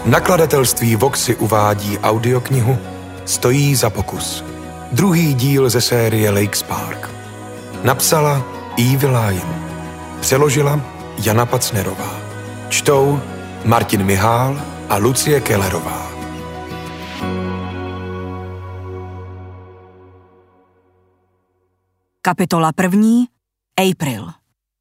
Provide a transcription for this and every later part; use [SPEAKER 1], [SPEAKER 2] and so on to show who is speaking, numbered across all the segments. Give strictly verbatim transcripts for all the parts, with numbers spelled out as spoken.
[SPEAKER 1] Nakladatelství Voxy uvádí audioknihu Stojí za pokus. Druhý díl ze série Lake Spark. Napsala Evie Lyon. Přeložila Jana Pacnerová. Čtou Martin Mihál a Lucie Kellerová.
[SPEAKER 2] Kapitola první. April.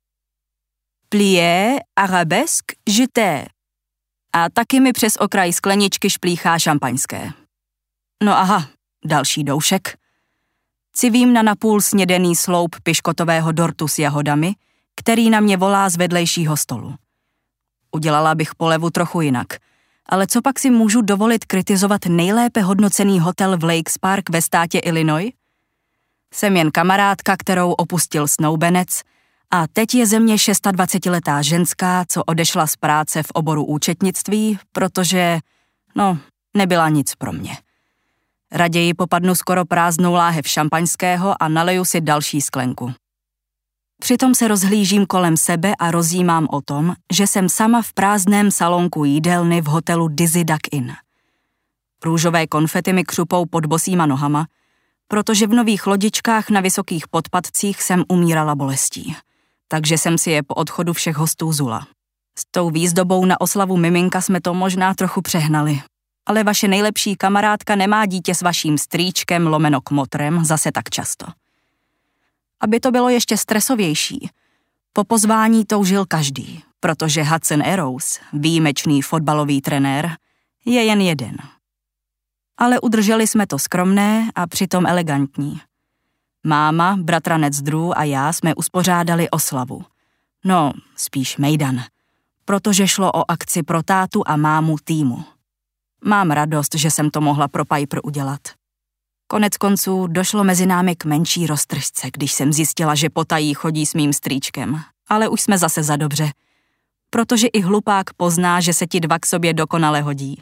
[SPEAKER 2] Plié, arabesque, jeté. A taky mi přes okraj skleničky šplíchá šampaňské. No aha, další doušek. Civím na napůl snědený sloup piškotového dortu s jahodami, který na mě volá z vedlejšího stolu. Udělala bych polevu trochu jinak, ale co pak si můžu dovolit kritizovat nejlépe hodnocený hotel v Lake Spark ve státě Illinois? Jsem jen kamarádka, kterou opustil snoubenec, a teď je ze mě dvacetišestiletá ženská, co odešla z práce v oboru účetnictví, protože, no, nebyla nic pro mě. Raději popadnu skoro prázdnou láhev šampaňského a naleju si další sklenku. Přitom se rozhlížím kolem sebe a rozjímám o tom, že jsem sama v prázdném salonku jídelny v hotelu Dizzy Duck Inn. Růžové konfety mi křupou pod bosýma nohama, protože v nových lodičkách na vysokých podpatcích jsem umírala bolestí, takže jsem si je po odchodu všech hostů zula. S tou výzdobou na oslavu miminka jsme to možná trochu přehnali, ale vaše nejlepší kamarádka nemá dítě s vaším strýčkem lomeno kmotrem zase tak často. Aby to bylo ještě stresovější, po pozvání toužil každý, protože Hudson Arrows, výjimečný fotbalový trenér, je jen jeden. Ale udrželi jsme to skromné a přitom elegantní. Máma, bratranec Drew a já jsme uspořádali oslavu. No, spíš mejdan, protože šlo o akci pro tátu a mámu týmu. Mám radost, že jsem to mohla pro Piper udělat. Konec konců došlo mezi námi k menší roztržce, když jsem zjistila, že potají chodí s mým strýčkem, ale už jsme zase za dobře, protože i hlupák pozná, že se ti dva k sobě dokonale hodí.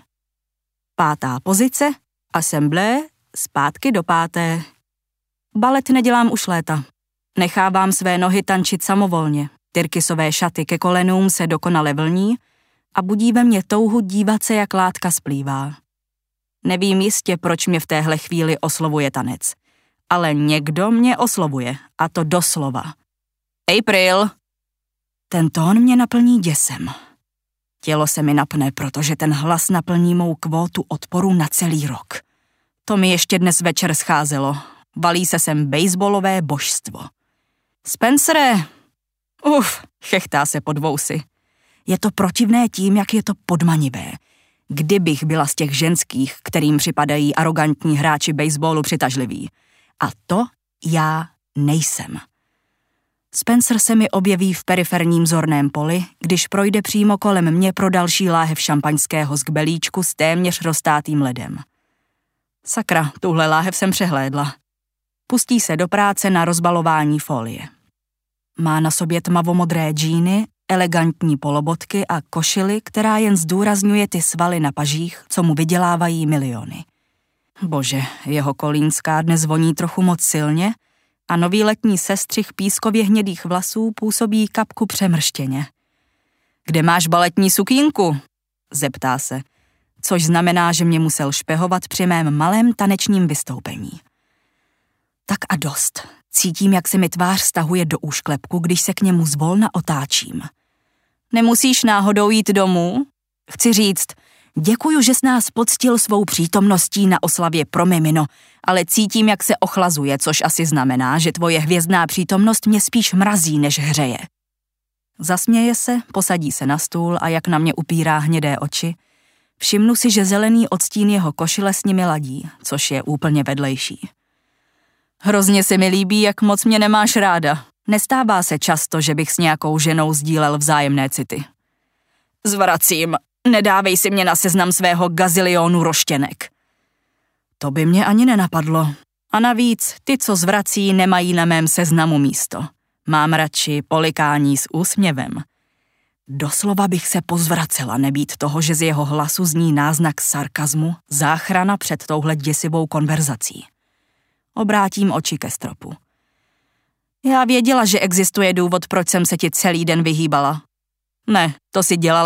[SPEAKER 2] Pátá pozice, assemblée, zpátky do páté. Balet nedělám už léta. Nechávám své nohy tančit samovolně, tyrkysové šaty ke kolenům se dokonale vlní a budí ve mně touhu dívat se, jak látka splývá. Nevím jistě, proč mě v téhle chvíli oslovuje tanec, ale někdo mě oslovuje, a to doslova. April! Ten tón mě naplní děsem. Tělo se mi napne, protože ten hlas naplní mou kvótu odporu na celý rok. To mi ještě dnes večer scházelo. Valí se sem baseballové božstvo. Spencere! Uf, chechtá se pod vousy. Je to protivné tím, jak je to podmanivé. Kdybych byla z těch ženských, kterým připadají arrogantní hráči baseballu přitažliví. A to já nejsem. Spencer se mi objeví v periferním zorném poli, když projde přímo kolem mě pro další láhev šampaňského z kbelíčku s téměř roztátým ledem. Sakra, tuhle láhev jsem přehlédla. Pustí se do práce na rozbalování folie. Má na sobě tmavomodré džíny, elegantní polobotky a košili, která jen zdůrazňuje ty svaly na pažích, co mu vydělávají miliony. Bože, jeho kolínská dnes voní trochu moc silně a nový letní sestřih pískově hnědých vlasů působí kapku přemrštěně. Kde máš baletní sukínku? Zeptá se, což znamená, že mě musel špehovat při mém malém tanečním vystoupení. Tak a dost. Cítím, jak se mi tvář stahuje do úšklepku, když se k němu zvolna otáčím. Nemusíš náhodou jít domů? Chci říct, děkuju, že jsi nás poctil svou přítomností na oslavě pro mimino, ale cítím, jak se ochlazuje, což asi znamená, že tvoje hvězdná přítomnost mě spíš mrazí, než hřeje. Zasměje se, posadí se na stůl a jak na mě upírá hnědé oči, všimnu si, že zelený odstín jeho košile s nimi ladí, což je úplně vedlejší. Hrozně se mi líbí, jak moc mě nemáš ráda. Nestává se často, že bych s nějakou ženou sdílel vzájemné city. Zvracím, nedávej si mě na seznam svého gazilionu roštěnek. To by mě ani nenapadlo. A navíc, ty, co zvrací, nemají na mém seznamu místo. Mám radši polikání s úsměvem. Doslova bych se pozvracela nebýt toho, že z jeho hlasu zní náznak sarkazmu, záchrana před touhle děsivou konverzací. Obrátím oči ke stropu. Já věděla, že existuje důvod, proč jsem se ti celý den vyhýbala. Ne, to si dělala